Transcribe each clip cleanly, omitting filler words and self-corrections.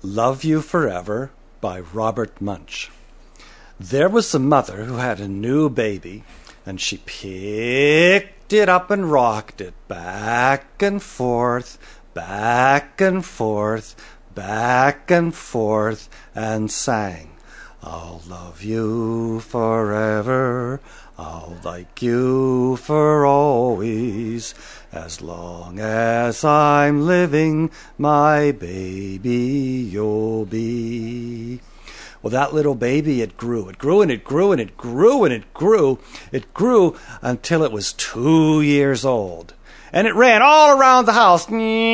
Love You Forever by Robert Munsch. There was a mother who had a new baby, and she picked it up and rocked it back and forth, back and forth, back and forth, and sang, I'll love you forever, I'll like you for always, as long as I'm living, my baby you'll be. Well, that little baby, it grew and it grew and it grew and it grew. It grew until it was 2 years old. And it ran all around the house.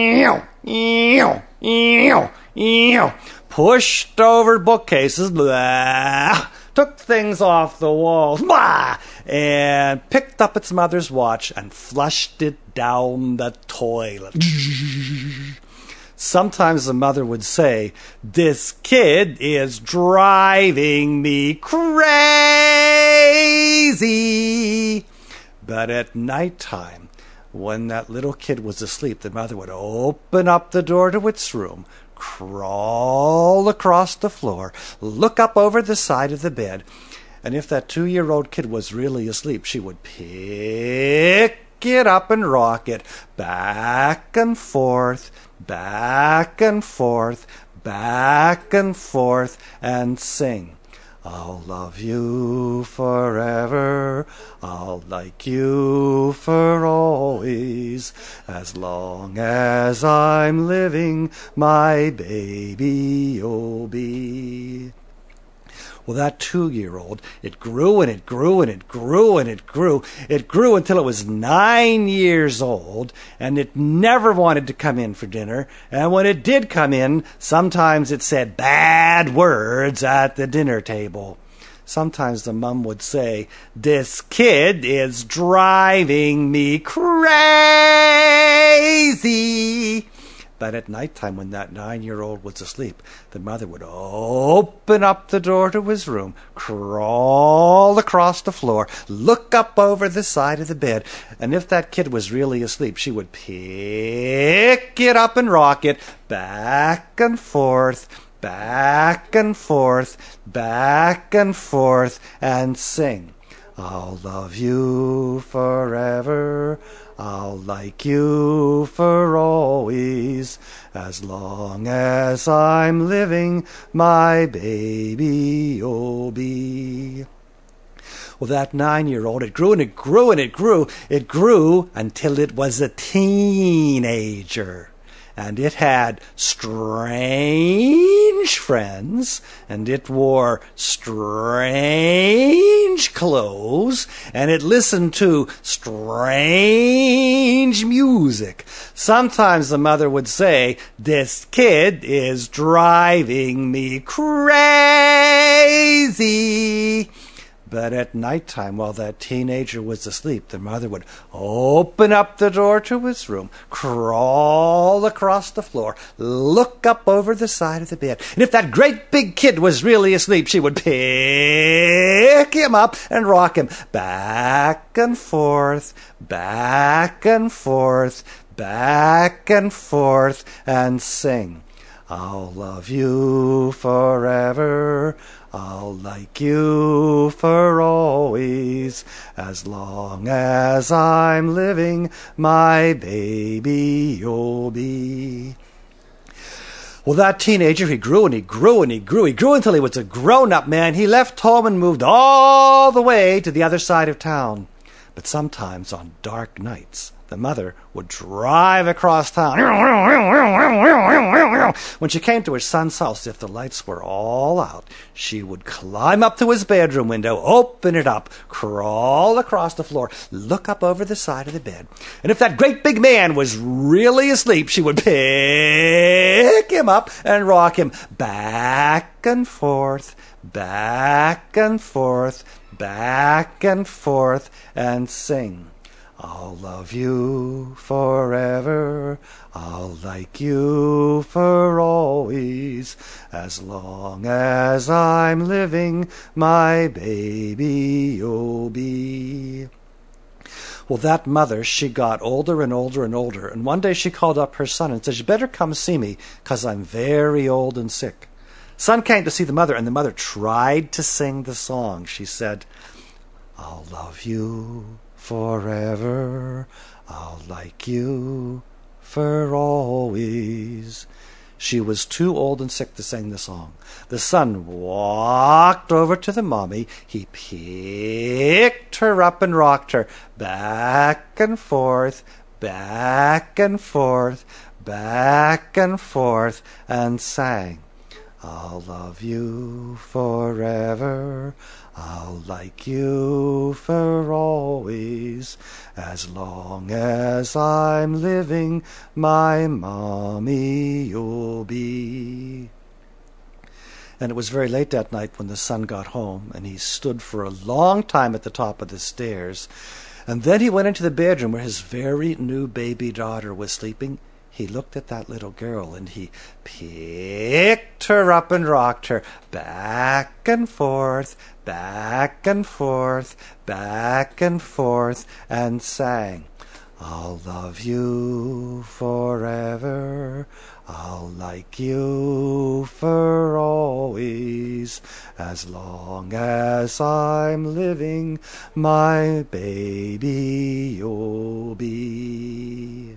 Pushed over bookcases. Blah, took things off the walls. Blah, and picked up its mother's watch and flushed it down the toilet. Sometimes the mother would say, this kid is driving me crazy. But at nighttime, when that little kid was asleep, the mother would open up the door to its room, crawl across the floor, look up over the side of the bed, and if that 2-year-old kid was really asleep, she would pick it up and rock it back and forth, back and forth, back and forth, and sing, I'll love you forever, I'll like you for always, as long as I'm living, my baby you'll be. Well, that 2-year-old, it grew and it grew and it grew and it grew. It grew until it was 9 years old, and it never wanted to come in for dinner. And when it did come in, sometimes it said bad words at the dinner table. Sometimes the mom would say, this kid is driving me crazy. But at nighttime, when that 9-year-old was asleep, the mother would open up the door to his room, crawl across the floor, look up over the side of the bed, and if that kid was really asleep, she would pick it up and rock it back and forth, back and forth, back and forth, and sing, I'll love you forever, I'll like you for always, as long as I'm living, my baby you'll be. Well, that 9-year-old, it grew and it grew and it grew. It grew until it was a teenager. And it had strange friends, and it wore strange clothes, and it listened to strange music. Sometimes the mother would say, this kid is driving me crazy. But at nighttime, while that teenager was asleep, the mother would open up the door to his room, crawl across the floor, look up over the side of the bed. And if that great big kid was really asleep, she would pick him up and rock him back and forth, back and forth, back and forth, and sing, I'll love you forever, I'll like you for always, as long as I'm living, my baby you'll be. Well, that teenager, he grew and he grew and he grew. He grew until he was a grown-up man. He left home and moved all the way to the other side of town. But sometimes on dark nights, the mother would drive across town. When she came to her son's house, if the lights were all out, she would climb up to his bedroom window, open it up, crawl across the floor, look up over the side of the bed. And if that great big man was really asleep, she would pick him up and rock him back and forth, back and forth, back and forth, and sing, I'll love you forever, I'll like you for always, as long as I'm living, my baby you'll be. Well, that mother, she got older and older and older, and one day she called up her son and said, "You better come see me, 'cause I'm very old and sick." Son came to see the mother, and the mother tried to sing the song. She said, "I'll love you forever, I'll like you for always." She was too old and sick to sing the song. The son walked over to the mommy. He picked her up and rocked her back and forth, back and forth, back and forth, and sang, "I'll love you forever, I'll like you for always, as long as I'm living, my mommy you'll be." And it was very late that night when the son got home, and he stood for a long time at the top of the stairs, and then he went into the bedroom where his very new baby daughter was sleeping. He looked at that little girl, and he picked her up and rocked her back and forth, back and forth, back and forth, and sang, "I'll love you forever, I'll like you for always, as long as I'm living, my baby you'll be."